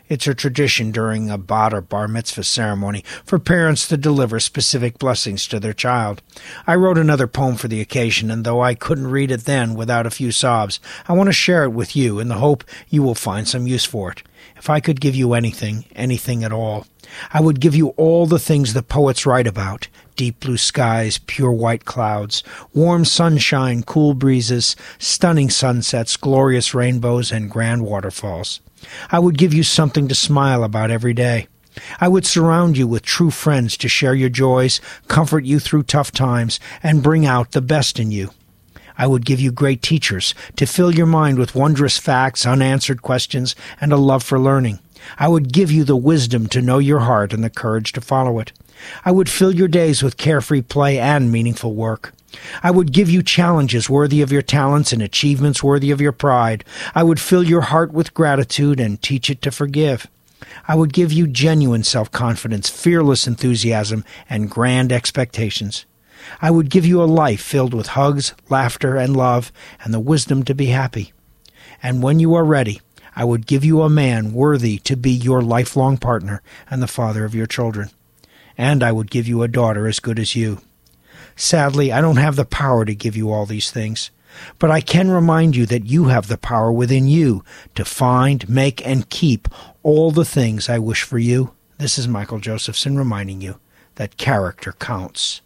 It's a tradition during a bat or bar mitzvah ceremony for parents to deliver specific blessings to their child. I wrote another poem for the occasion, and though I couldn't read it then without a few sobs, I want to share it with you in the hope you will find some use for it. If I could give you anything, anything at all, I would give you all the things the poets write about: deep blue skies, pure white clouds, warm sunshine, cool breezes, stunning sunsets, glorious rainbows, and grand waterfalls. I would give you something to smile about every day. I would surround you with true friends to share your joys, comfort you through tough times, and bring out the best in you. I would give you great teachers to fill your mind with wondrous facts, unanswered questions, and a love for learning. I would give you the wisdom to know your heart and the courage to follow it. I would fill your days with carefree play and meaningful work. I would give you challenges worthy of your talents and achievements worthy of your pride. I would fill your heart with gratitude and teach it to forgive. I would give you genuine self-confidence, fearless enthusiasm, and grand expectations. I would give you a life filled with hugs, laughter, and love, and the wisdom to be happy. And when you are ready, I would give you a man worthy to be your lifelong partner and the father of your children. And I would give you a daughter as good as you. Sadly, I don't have the power to give you all these things, but I can remind you that you have the power within you to find, make, and keep all the things I wish for you. This is Michael Josephson reminding you that character counts.